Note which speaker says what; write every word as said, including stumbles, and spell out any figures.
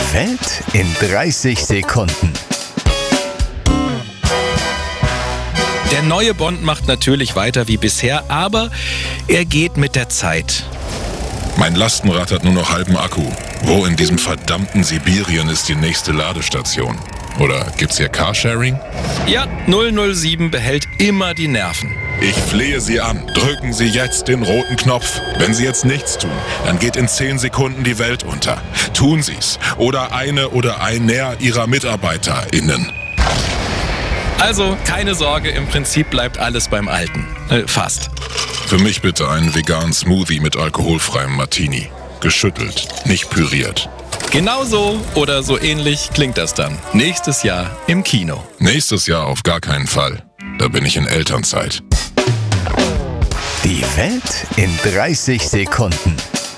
Speaker 1: Die Welt in dreißig Sekunden.
Speaker 2: Der neue Bond macht natürlich weiter wie bisher, aber er geht mit der Zeit.
Speaker 3: Mein Lastenrad hat nur noch halben Akku. Wo in diesem verdammten Sibirien ist die nächste Ladestation? Oder gibt's hier Carsharing?
Speaker 2: Ja, null null sieben behält immer die Nerven.
Speaker 3: Ich flehe Sie an. Drücken Sie jetzt den roten Knopf. Wenn Sie jetzt nichts tun, dann geht in zehn Sekunden die Welt unter. Tun Sie's. Oder eine oder einer Ihrer MitarbeiterInnen.
Speaker 2: Also, keine Sorge, im Prinzip bleibt alles beim Alten. Äh, fast.
Speaker 3: Für mich bitte einen veganen Smoothie mit alkoholfreiem Martini. Geschüttelt, nicht püriert.
Speaker 2: Genau so oder so ähnlich klingt das dann. Nächstes Jahr im Kino.
Speaker 3: Nächstes Jahr auf gar keinen Fall. Da bin ich in Elternzeit.
Speaker 1: Die Welt in dreißig Sekunden.